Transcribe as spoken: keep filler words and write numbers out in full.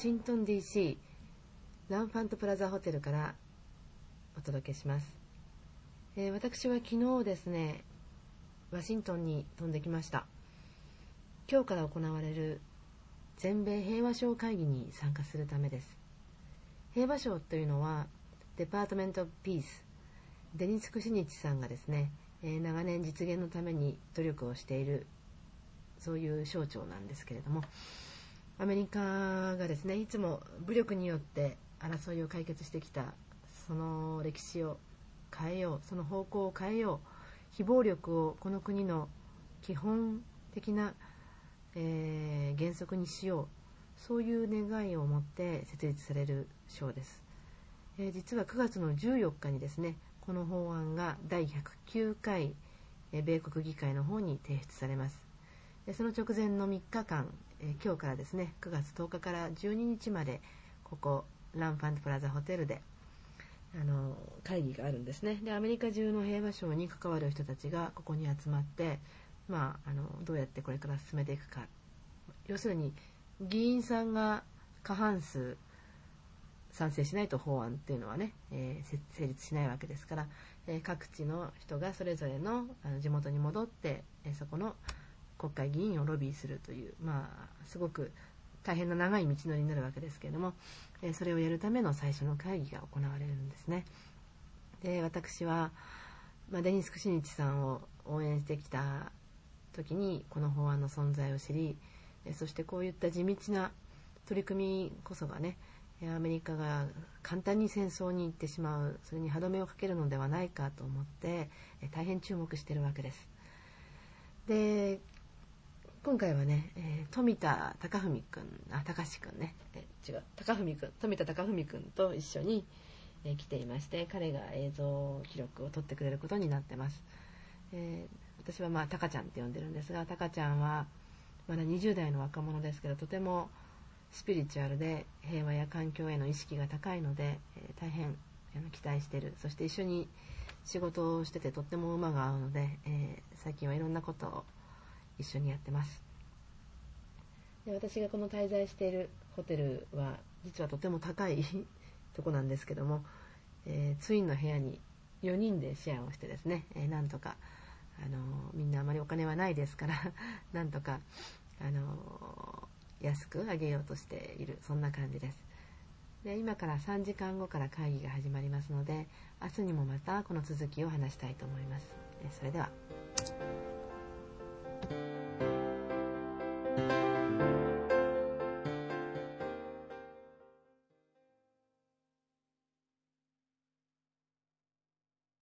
シントン ディーシー ランファントプラザホテルからお届けします。えー、私は昨日ですね、ワシントンに飛んできました。今日から行われる全米平和賞会議に参加するためです。平和賞というのはデパートメント・オブ・ピース、デニス・クシニッチさんがですね、えー、長年実現のために努力をしている、そういう省庁なんですけれども、アメリカがですね、いつも武力によって争いを解決してきたその歴史を変えよう、その方向を変えよう、非暴力をこの国の基本的な、えー、原則にしよう、そういう願いを持って設立される賞です。えー、実はくがつのじゅうよっかにですね、この法案がだいひゃくきゅうかい、えー、米国議会の方に提出されます。でその直前のみっかかん、えー、今日からですね、くがつとおかからじゅうににちまでここランファントプラザホテルであの会議があるんですね。でアメリカ中の平和賞に関わる人たちがここに集まって、まあ、あのどうやってこれから進めていくか、要するに議員さんが過半数賛成しないと法案っていうのはね、えー、成立しないわけですから、えー、各地の人がそれぞれ の, あの地元に戻って、えー、そこの国会議員をロビーするという、まあ、すごく大変な長い道のりになるわけですけれども、えー、それをやるための最初の会議が行われるんですね。で私は、まあ、デニス・クシニッチさんを応援してきた時にこの法案の存在を知り、えー、そしてこういった地道な取り組みこそがね、アメリカが簡単に戦争に行ってしまう、それに歯止めをかけるのではないかと思って、えー、大変注目しているわけです。で今回はね、えー、富田貴文くん、あ、貴司くんね、えー、違う、貴文くん、富田貴文くんと一緒に、えー、来ていまして、彼が映像記録を撮ってくれることになってます。えー、私はまあタカちゃんって呼んでるんですが、タカちゃんはまだにじゅう代の若者ですけど、とてもスピリチュアルで平和や環境への意識が高いので、えー、大変期待している。そして一緒に仕事をしててとっても馬が合うので、えー、最近はいろんなことを一緒にやってます。で私がこの滞在しているホテルは実はとても高いとこなんですけども、えー、ツインの部屋によにんでシェアをしてですね、えー、なんとか、あのー、みんなあまりお金はないですからなんとか、あのー、安くあげようとしている、そんな感じです。で今からさんじかんごから会議が始まりますので、明日にもまたこの続きを話したいと思います。それでは。